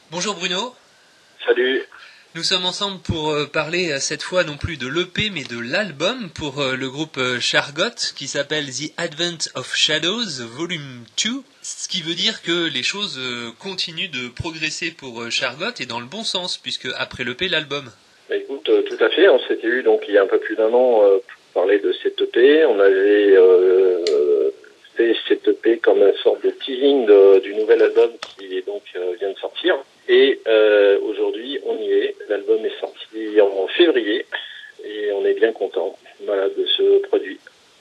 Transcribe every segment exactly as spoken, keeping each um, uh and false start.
Bonjour Bruno, Salut. nous sommes ensemble pour euh, parler euh, cette fois non plus de l'E P mais de l'album pour euh, le groupe euh, Chargot qui s'appelle The Advent of Shadows Volume deux, ce qui veut dire que les choses euh, continuent de progresser pour euh, Chargot et dans le bon sens puisque après l'E P l'album. Bah, écoute, euh, tout à fait, on s'était eu donc il y a un peu plus d'un an euh, pour parler de cette E P. On avait euh, fait cette E P comme une sorte de teasing de, du nouvel album qui est donc euh, vient de sortir. Et euh, aujourd'hui, on y est. L'album est sorti en février et on est bien content, voilà, de ce produit.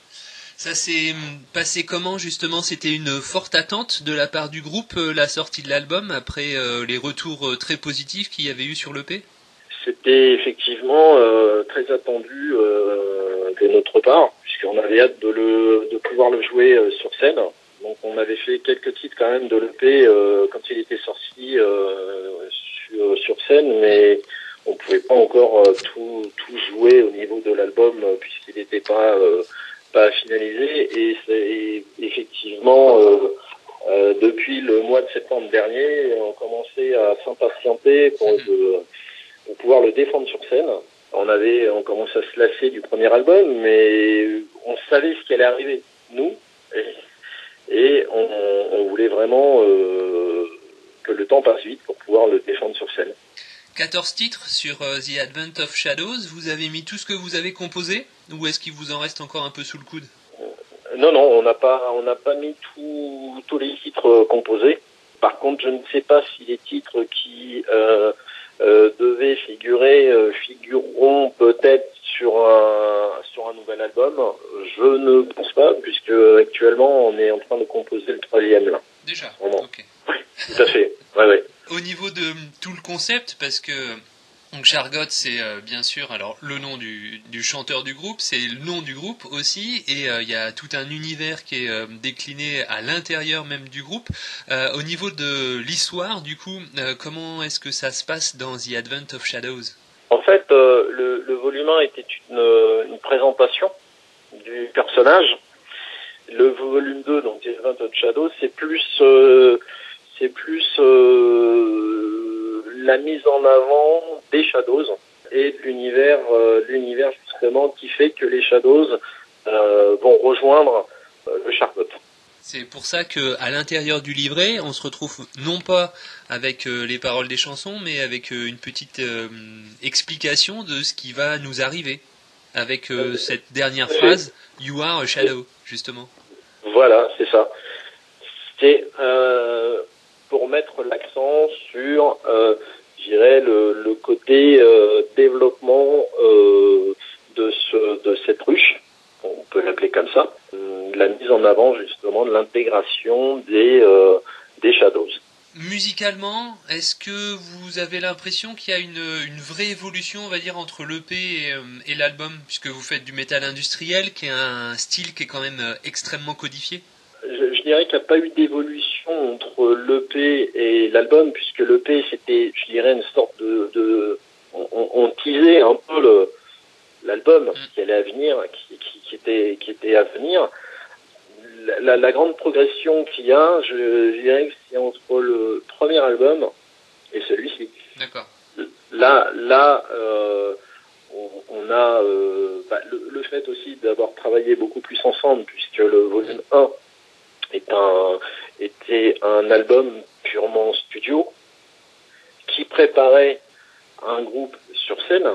Ça s'est passé comment justement? C'était une forte attente de la part du groupe, euh, la sortie de l'album, après euh, les retours euh, très positifs qu'il y avait eu sur l'E P? C'était effectivement euh, très attendu euh, de notre part, puisqu'on avait hâte de, le, de pouvoir le jouer euh, sur scène. Donc on avait fait quelques titres quand même de l'E P euh, quand il était sorti euh, sur, sur scène, mais on pouvait pas encore euh, tout, tout jouer au niveau de l'album euh, puisqu'il n'était pas, euh, pas finalisé. Et c'est effectivement... Euh, euh, depuis le mois de septembre dernier, on commençait à s'impatienter pour... Mmh. De, pour pouvoir le défendre sur scène. On avait, on commençait à se lasser du premier album, mais on savait ce qui allait arriver, nous, et, et on, on voulait vraiment euh, que le temps passe vite pour pouvoir le défendre sur scène. quatorze titres sur uh, The Advent of Shadows, vous avez mis tout ce que vous avez composé, ou est-ce qu'il vous en reste encore un peu sous le coude? Non, non, on n'a pas, on n'a pas mis tout, tous les titres composés. Par contre, je ne sais pas si les titres qui euh, euh, devaient figurer euh, figureront peut-être sur un sur un nouvel album. Je ne pense pas, puisque actuellement on est en train de composer le troisième là. Déjà. Vraiment. Ok. Oui, tout à fait. Ouais, ouais. Au niveau de tout le concept, parce que donc Chargot, c'est euh, bien sûr alors le nom du, du chanteur du groupe, c'est le nom du groupe aussi, et il euh, y a tout un univers qui est euh, décliné à l'intérieur même du groupe. Euh, au niveau de l'histoire, du coup, euh, comment est-ce que ça se passe dans The Advent of Shadows? En fait, euh, le, le volume un était une, une présentation du personnage. Le volume deux, donc The Advent of Shadows, c'est plus euh, c'est plus euh, la mise en avant des Shadows et de l'univers, euh, l'univers justement qui fait que les Shadows euh, vont rejoindre euh, le Chargot. C'est pour ça que à l'intérieur du livret, on se retrouve non pas avec euh, les paroles des chansons, mais avec euh, une petite euh, explication de ce qui va nous arriver, avec euh, cette dernière phrase « You are a shadow », justement. Voilà, c'est ça. C'est euh, pour mettre l'accent sur, euh, je dirais, le, le côté euh, développement euh, de, ce, de cette ruche, on peut l'appeler comme ça, la mise en avant justement de l'intégration des, euh, des Shadows. Musicalement, est-ce que vous avez l'impression qu'il y a une, une vraie évolution, on va dire, entre l'E P et, euh, et l'album, puisque vous faites du métal industriel, qui est un style qui est quand même euh, extrêmement codifié? Je, je dirais qu'il n'y a pas eu d'évolution entre l'E P et l'album, puisque l'E P c'était, je dirais, une sorte de... de on, on teasait un peu le, l'album mm. qui allait à venir, qui, qui, qui, était, qui était à venir. La, la, la grande progression qu'il y a, je, je dirais que c'est entre le premier album et celui-ci. D'accord. Là, là euh, on, on a euh, bah, le, le fait aussi d'avoir travaillé beaucoup plus ensemble, puisque le volume un est un, était un album purement studio qui préparait un groupe sur scène.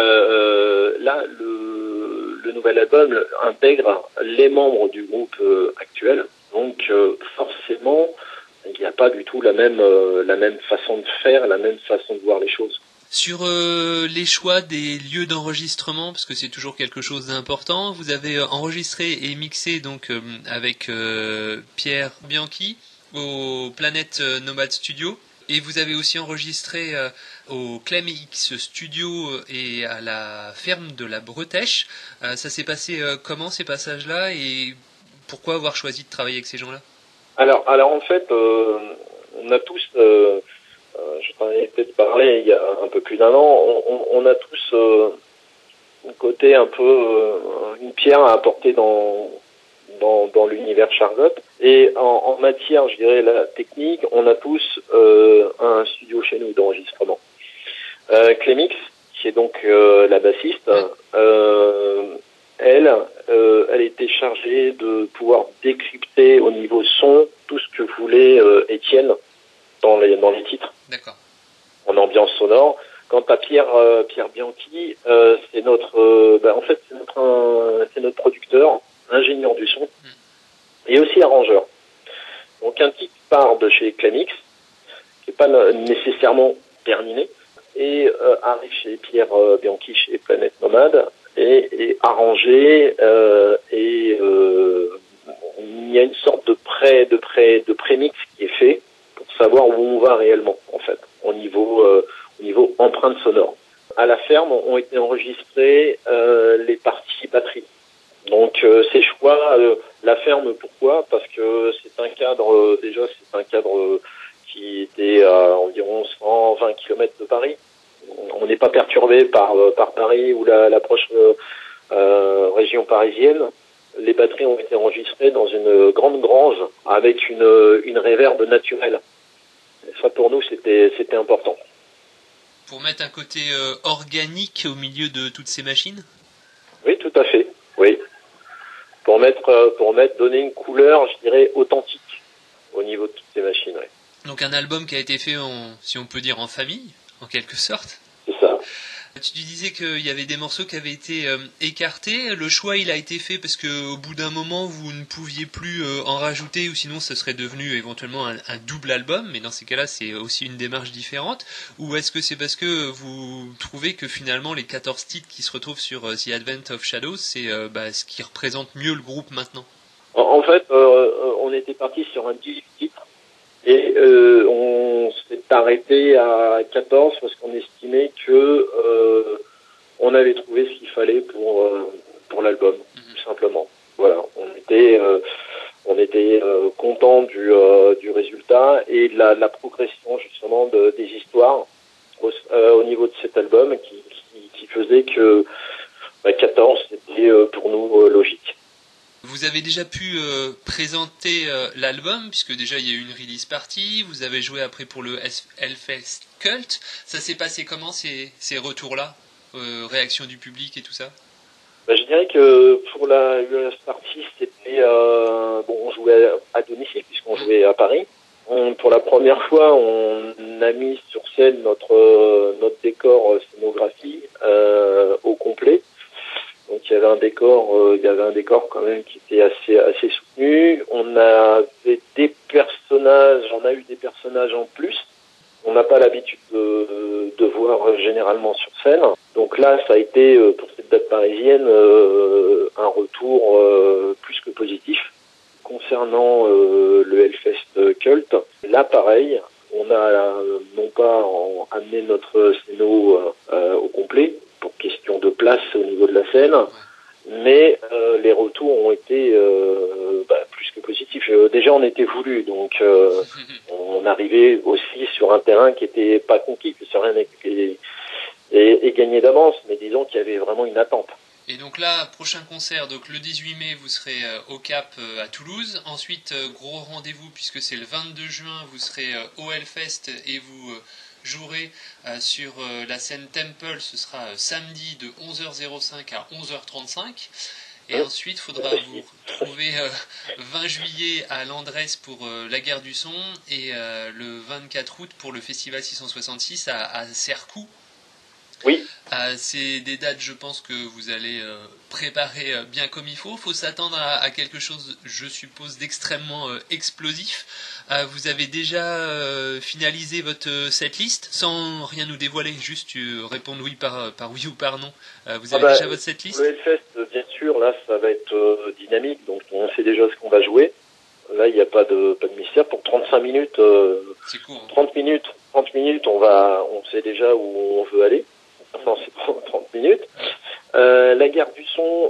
Euh, là, le, le nouvel album intègre les membres du groupe euh, actuel, donc euh, forcément, il n'y a pas du tout la même euh, la même façon de faire, la même façon de voir les choses. Sur euh, les choix des lieux d'enregistrement, parce que c'est toujours quelque chose d'important, vous avez enregistré et mixé donc euh, avec euh, Pierre Bianchi au Planète Nomade Studio, et vous avez aussi enregistré euh, au Clem X Studio et à la ferme de la Bretèche. Euh, ça s'est passé euh, comment ces passages-là, et pourquoi avoir choisi de travailler avec ces gens-là? Alors, alors en fait, euh, on a tous... Euh, Euh, je t'en ai peut-être parlé il y a un peu plus d'un an, on, on, on a tous euh, un côté un peu, euh, une pierre à apporter dans, dans, dans l'univers Chargotte. Et en, en matière, je dirais, la technique, on a tous euh, un studio chez nous d'enregistrement. Euh, Clémix, qui est donc euh, la bassiste, euh, elle, euh, elle était chargée de pouvoir décrypter au niveau son tout ce que voulait euh, Étienne dans les, dans les titres. D'accord. En ambiance sonore. Quant à Pierre euh, Pierre Bianchi, euh, c'est notre, euh, bah, en fait, c'est notre, un, c'est notre producteur, ingénieur du son, mm. et aussi arrangeur. Donc un titre part de chez Clémix, qui n'est pas nécessairement terminé, et euh, arrive chez Pierre euh, Bianchi chez Planète Nomade, et, et arrangé, euh, et euh, il y a une sorte de pré, de pré, de prémix qui est fait pour savoir où on va réellement, en fait, au niveau euh, au niveau empreinte sonore. À la ferme ont été enregistrées euh, les parties batterie. Donc euh, ces choix, euh, la ferme, pourquoi ? Parce que c'est un cadre, euh, déjà c'est un cadre euh, qui était à environ cent vingt kilomètres de Paris. On n'est pas perturbé par euh, par Paris ou la, l'approche euh, euh, région parisienne. Les batteries ont été enregistrées dans une grande grange avec une une réverb naturelle. Et ça pour nous c'était c'était important. Pour mettre un côté euh, organique au milieu de toutes ces machines ? Oui, tout à fait. Oui. Pour mettre, euh, pour mettre, donner une couleur, je dirais, authentique au niveau de toutes ces machines. Oui. Donc un album qui a été fait, en, si on peut dire, en famille, en quelque sorte ? C'est ça. Tu disais qu'il y avait des morceaux qui avaient été euh, écartés. Le choix, il a été fait parce que au bout d'un moment, vous ne pouviez plus euh, en rajouter, ou sinon, ça serait devenu éventuellement un, un double album. Mais dans ces cas-là, c'est aussi une démarche différente. Ou est-ce que c'est parce que vous trouvez que finalement, les quatorze titres qui se retrouvent sur euh, The Advent of Shadows, c'est euh, bah, ce qui représente mieux le groupe maintenant ? En, en fait, euh, on était parti sur un dix titres. Et euh, on s'est arrêté à quatorze parce qu'on estimait que euh, on avait trouvé ce qu'il fallait pour euh, pour l'album, mm-hmm. tout simplement. Voilà, on était euh, on était euh, content du euh, du résultat et de la, de la progression justement de, des histoires au, euh, au niveau de cet album qui qui, qui faisait que bah, quatorze c'était euh, pour nous euh, logique. Vous avez déjà pu euh, présenter euh, l'album, puisque déjà il y a eu une release party, vous avez joué après pour le Hellfest Cult. Ça s'est passé comment ces, ces retours-là, euh, réaction du public et tout ça ? Ben, je dirais que pour la release party, c'était euh, bon, on jouait à, à domicile puisqu'on mmh. jouait à Paris. On, pour la première fois, on a mis sur scène notre euh, notre décor euh, scénographie euh, au complet. Donc il y avait un décor, euh, il y avait un décor quand même qui était assez assez soutenu. On avait des personnages, on a eu des personnages en plus. On n'a pas l'habitude de, de voir généralement sur scène. Donc là, ça a été pour cette date parisienne euh, un retour euh, plus que positif. Concernant euh, le Hellfest Cult, là pareil, on a euh, non pas en, amené notre scéno euh, au complet pour question de place au niveau de la scène, mais euh, les retours ont été euh, bah, plus que positifs. Euh, déjà, on était voulu, donc euh, on arrivait aussi sur un terrain qui était pas conquis, que rien n'est est gagné d'avance, mais disons qu'il y avait vraiment une attente. Et donc là, prochain concert, donc le dix-huit mai, vous serez euh, au Cap euh, à Toulouse. Ensuite, euh, gros rendez-vous, puisque c'est le vingt-deux juin, vous serez euh, au Hellfest et vous euh, jouerez euh, sur euh, la scène Temple. Ce sera euh, samedi de onze heures cinq à onze heures trente-cinq. Et ensuite, il faudra vous retrouver euh, vingt juillet à Landresse pour euh, la guerre du son et euh, le vingt-quatre août pour le Festival six cent soixante-six à, à Cercoux. Oui. Euh, c'est des dates, je pense, que vous allez euh, préparer euh, bien comme il faut. Il faut s'attendre à, à quelque chose, je suppose, d'extrêmement euh, explosif. Euh, vous avez déjà euh, finalisé votre setlist, sans rien nous dévoiler, juste euh, répondre oui par, par oui ou par non. Euh, vous avez ah bah, déjà votre setlist ? Le Hellfest, bien sûr, là, ça va être euh, dynamique, donc on sait déjà ce qu'on va jouer. Là, il n'y a pas de, pas de mystère. Pour trente-cinq minutes, euh, c'est court, hein. trente minutes, trente minutes, on va, on sait déjà où on veut aller. Enfin, c'est trente minutes. Euh, la guerre du son,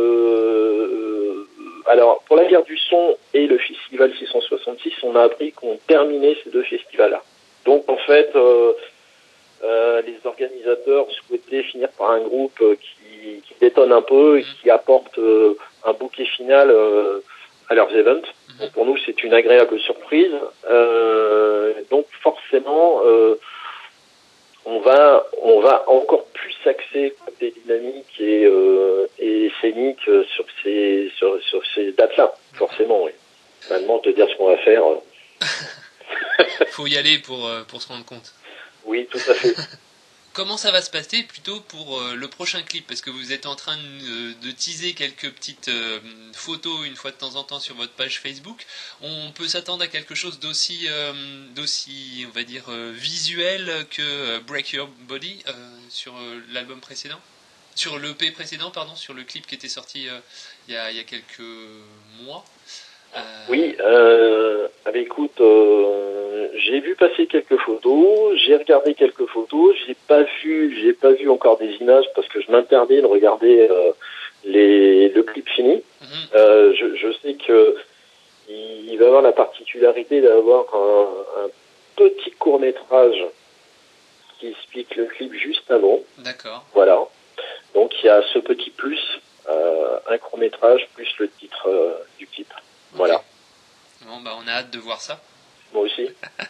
euh, alors, pour la guerre du son et le festival six cent soixante-six, on a appris qu'on terminait ces deux festivals-là. Donc, en fait, euh, euh, les organisateurs souhaitaient finir par un groupe qui, qui détonne un peu et qui apporte euh, un bouquet final euh, à leurs events. Mhm. Donc pour nous, c'est une agréable surprise. Euh, donc forcément, euh, on va on va encore plus s'axer côté dynamique et, euh, et scénique sur ces sur, sur ces dates-là. Forcément, oui. Maintenant, te dire ce qu'on va faire. euh, Faut y aller pour, euh, pour se rendre compte. Oui, tout à fait. Comment ça va se passer plutôt pour euh, le prochain clip? Parce que vous êtes en train de, de teaser quelques petites euh, photos une fois de temps en temps sur votre page Facebook. On peut s'attendre à quelque chose d'aussi, euh, d'aussi on va dire, euh, visuel que euh, Break Your Body euh, sur euh, l'album précédent? Sur l'E P précédent, pardon, sur le clip qui était sorti euh, il y a, il y a quelques mois. Euh... Oui, euh, ah bah écoute, euh, j'ai vu passer quelques photos, j'ai regardé quelques photos, j'ai pas vu, j'ai pas vu encore des images parce que je m'interdis de regarder euh, les le clip fini. Mm-hmm. Euh, je, je sais que il, il va avoir la particularité d'avoir un, un petit court métrage qui explique le clip juste avant. D'accord. Voilà. Donc il y a ce petit plus, euh, un court métrage plus le titre euh, du clip. Voilà. Okay. Bon, bah, on a hâte de voir ça. Moi aussi.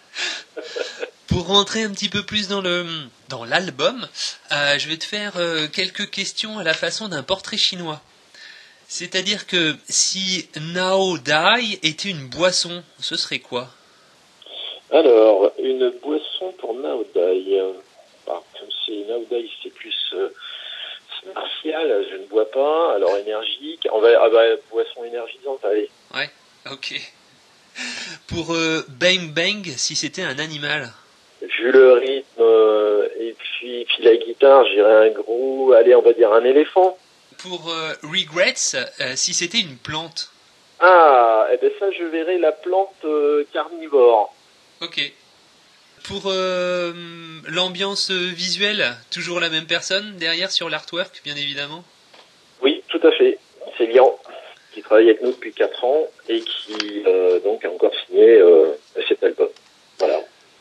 Pour rentrer un petit peu plus dans le dans l'album, euh, je vais te faire euh, quelques questions à la façon d'un portrait chinois. C'est-à-dire que si Nao Dai était une boisson, ce serait quoi? Alors, une boisson pour Nao Dai. Ah, comme c'est Nao Dai, c'est plus euh, c'est martial, je ne bois pas. Alors énergique, on va ah bah, boisson énergisante, allez. Ouais, ok. Pour euh, Bang Bang, si c'était un animal. Vu le rythme euh, et puis, puis la guitare, j'irais un gros, allez, on va dire un éléphant. Pour euh, Regrets, euh, si c'était une plante. Ah, et eh ben ça, je verrais la plante euh, carnivore. Ok. Pour euh, l'ambiance visuelle, toujours la même personne derrière sur l'artwork, bien évidemment. Oui, tout à fait. C'est Lian, qui travaille avec nous depuis quatre ans et qui euh, donc a encore signé euh, cet album. Voilà.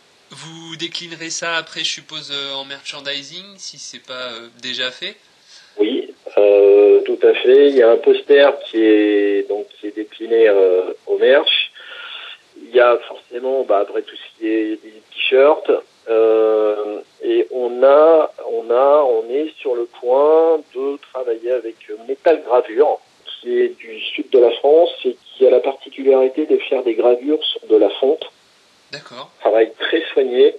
Vous déclinerez ça après, je suppose, euh, en merchandising, si c'est pas euh, déjà fait. Oui, euh, tout à fait. Il y a un poster qui est donc qui est décliné euh, au merch. Il y a forcément, bah, après tout ce qui est des t-shirts, euh, et on a, on a, on est sur le point de travailler avec Metal Gravure, qui est du sud de la France et qui a la particularité de faire des gravures sur de la fonte. D'accord. Travail très soigné,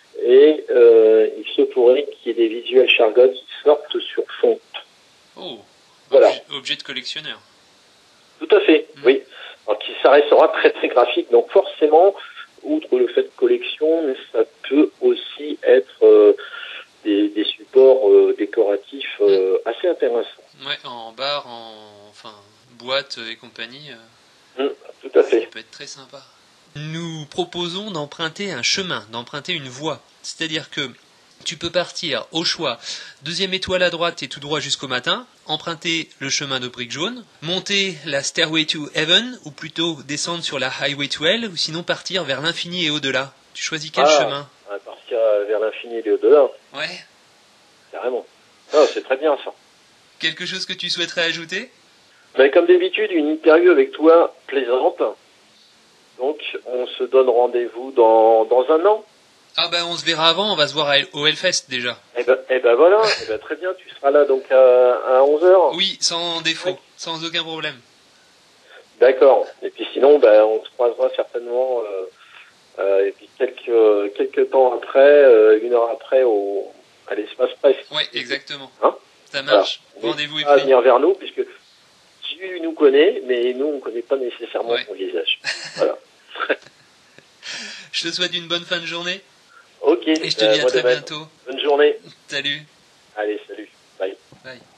et euh, il se pourrait qu'il y ait des visuels Chargot qui sortent sur fonte. Oh, voilà. Objet, objet de collectionneur. Tout à fait, mmh. Oui. Alors, qui, ça restera très très graphique, donc forcément, outre le fait de collection, mais ça peut aussi être euh, des, des supports euh, décoratifs euh, mmh. assez intéressants. Ouais, en bar, en enfin boîte et compagnie. Euh, mmh, tout à fait. Ça peut être très sympa. Nous proposons d'emprunter un chemin, d'emprunter une voie. C'est-à-dire que tu peux partir au choix, deuxième étoile à droite et tout droit jusqu'au matin, emprunter le chemin de briques jaunes, monter la Stairway to Heaven, ou plutôt descendre sur la Highway to Hell, ou sinon partir vers l'infini et au-delà. Tu choisis quel ah, chemin? Partir vers l'infini et au-delà. Ouais. Carrément. Non, c'est très bien ça. Quelque chose que tu souhaiterais ajouter? Ben, comme d'habitude, une interview avec toi plaisante. Donc, on se donne rendez-vous dans, dans un an. Ah ben, on se verra avant, on va se voir au Hellfest déjà. Eh ben, eh ben voilà, eh ben, très bien, tu seras là donc à, à onze heures. Oui, sans défaut, ouais. Sans aucun problème. D'accord. Et puis sinon, ben, on se croisera certainement, euh, euh, et puis quelques, quelques temps après, euh, une heure après, au, à l'espace presse. Oui, exactement. Hein, ça marche. Voilà. Rendez-vous est pris. À venir vers nous, puisque tu nous connais, mais nous, on ne connaît pas nécessairement ouais. ton visage. Voilà. Je te souhaite une bonne fin de journée. Ok. Et je te euh, dis à très bientôt. Bonne journée. Salut. Allez, salut. Bye. Bye.